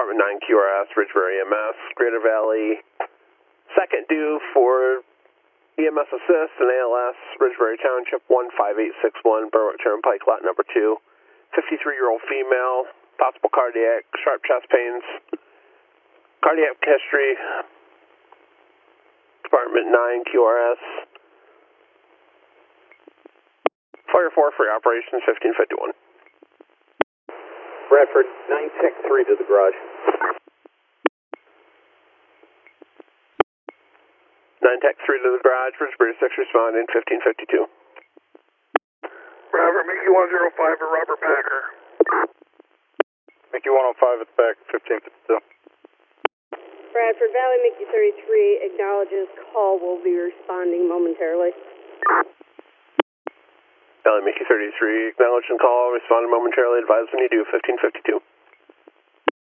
Department 9 QRS, Ridgebury EMS, Greater Valley. Second due for EMS Assist and ALS, Ridgebury Township 15861, Berwick Turnpike, lot number 2. 53-year-old female, possible cardiac, sharp chest pains, cardiac history, Department 9 QRS. Fire 4 for operations 1551. Bradford, 9 Tech 3 to the garage. 9 Tech 3 to the garage, Ridgebury 6 responding 1552. Bradford, Mickey 105 for Robert Packer. Mickey 105 at the back, 1552. Bradford, Valley Mickey 33 acknowledges call, will be responding momentarily. Valley Mickey 33, acknowledging call, responding momentarily, advise when you do, 1552.